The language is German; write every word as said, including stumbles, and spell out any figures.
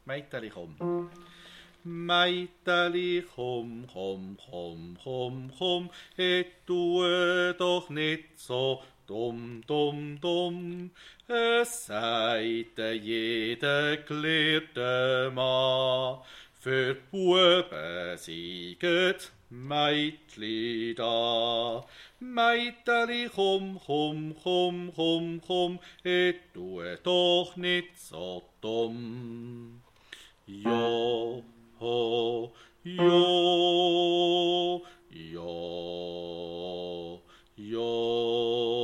Meiteli, komm. Meiteli, komm, komm, komm, komm, komm, et tue doch nicht so dumm, dumm, dumm. Es sagt jeder gelehrte Mann, für die Buben sieget Meitli da. Meiteli, komm, komm, komm, komm, komm, et tue doch nicht so dumm. Jo, ho, jo, jo, jo.